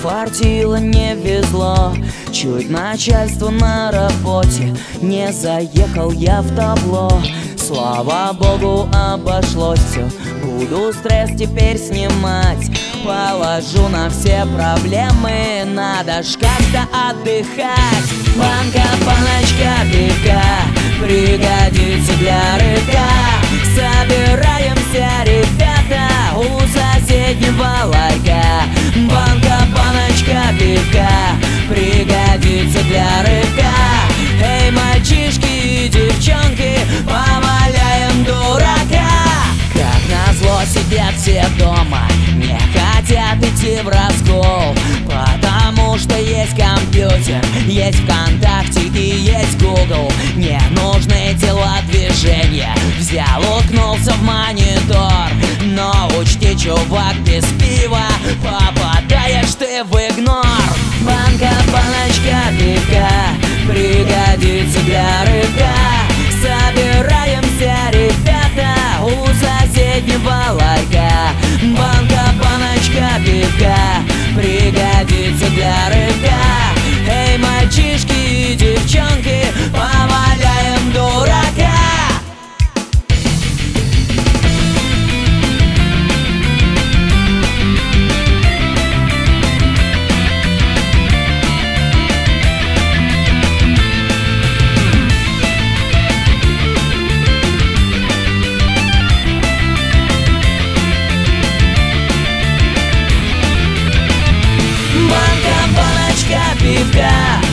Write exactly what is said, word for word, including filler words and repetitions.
фартило, не везло. Чуть начальство на работе, не заехал я в табло. Слава богу, обошлось все. Буду стресс теперь снимать, положу на все проблемы. Надо ж как-то отдыхать. Банка, баночка пивка пригодится для рыбка. Собираемся, ребята, у соседнего ларька. Банка, баночка пивка пригодится для рыбка. Эй, мальчишки и девчонки, поваляем дурака. Как назло сидят все дома, не хотят идти в раскол, потому что есть компьютер, есть ВКонтакте и есть Google. Не нужны телодвижения, взял, уткнулся в монитор. Но учти, чувак, без пива попадаешь ты в игнор. Банка, баночка пивка пригодится для рыбка. Собираемся, ребята, у соседнего ларька. Банка, баночка пивка пригодится для рыбка. Эй, мальчишки и девчонки, поваляем дурака. Пивка